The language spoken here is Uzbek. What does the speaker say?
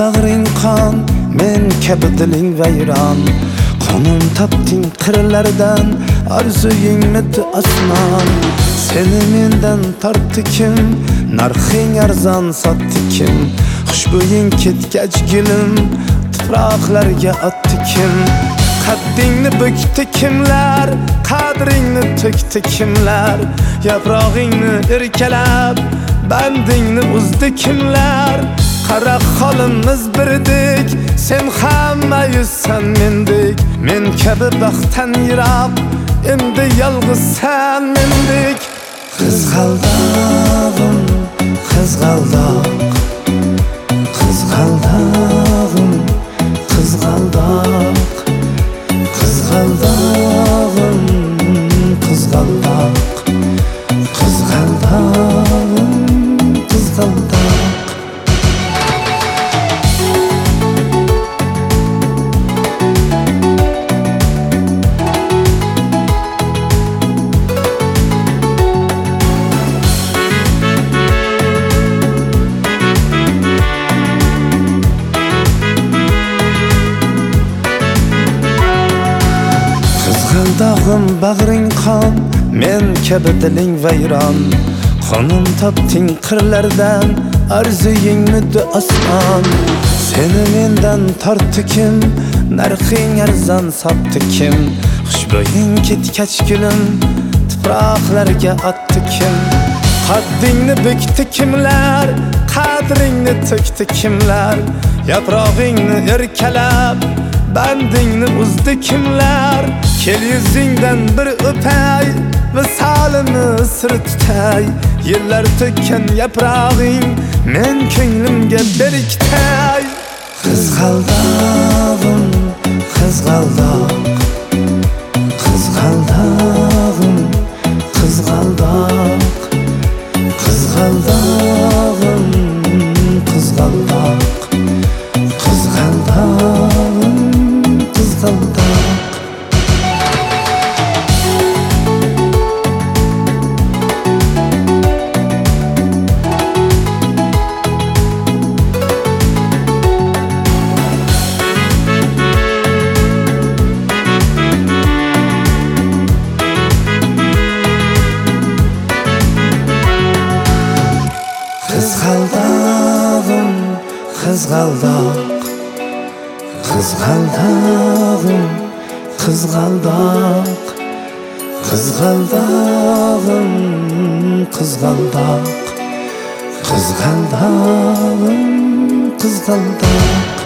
bag'ring qon, men kabi diling vayron. Qonun topding qirlardan, orzuyingmidi osmon. Seni mendan tortdi kim, narxing arzon sotdi kim? Xushbo'ying ketgach gulim, tuproqlarga otdi kim? Qaddingni bukdi kimlar, qadringni to'kdi kimlar? Yaprog'ingni erkalab, bandingni uzdi kimlar? Qara holimiz birdek, sen hammaysan mendek. Men kabi baxtdan yiroq, endi yolg'iz sen mendek. Qizg'aldog'im, qizg'aldoq, qizg'aldog'im, qizg'aldoq, qizg'aldog'im, qizg'aldoq, qizg'aldog'im, qizg'aldoq. Qizg'aldog'im bag'ring qon, men kabi diling vayron. Qonun topding qirlardan, orzuyingmidi osmon. Seni mendan tortdi kim, narxing arzon sotdi kim? Xushbo'ying ketgach gulim, tuproqlarga otdi kim? Qaddingni bukdi kimlar, qadringni to'kdi kimlar? Yaprog'ingni erkalab, bandingni uzdi kimlar? Kel yuzingdan bir o'pay, visolini sir tutay. Yillar to'kkan yaprog'ing, men ko'nglimga berkitay. Qizg'aldog'im, qizg'aldoq, qizg'aldog'im, qizg'aldoq, qizg'aldog'im, qizg'aldoq, qizg'aldog'im, qizg'aldoq. Qizg'aldog'im, qizg'aldoq, qizg'aldog'im, qizg'aldoq, qizg'aldog'im, qizg'aldoq, qizg'aldog'im, qizg'aldoq.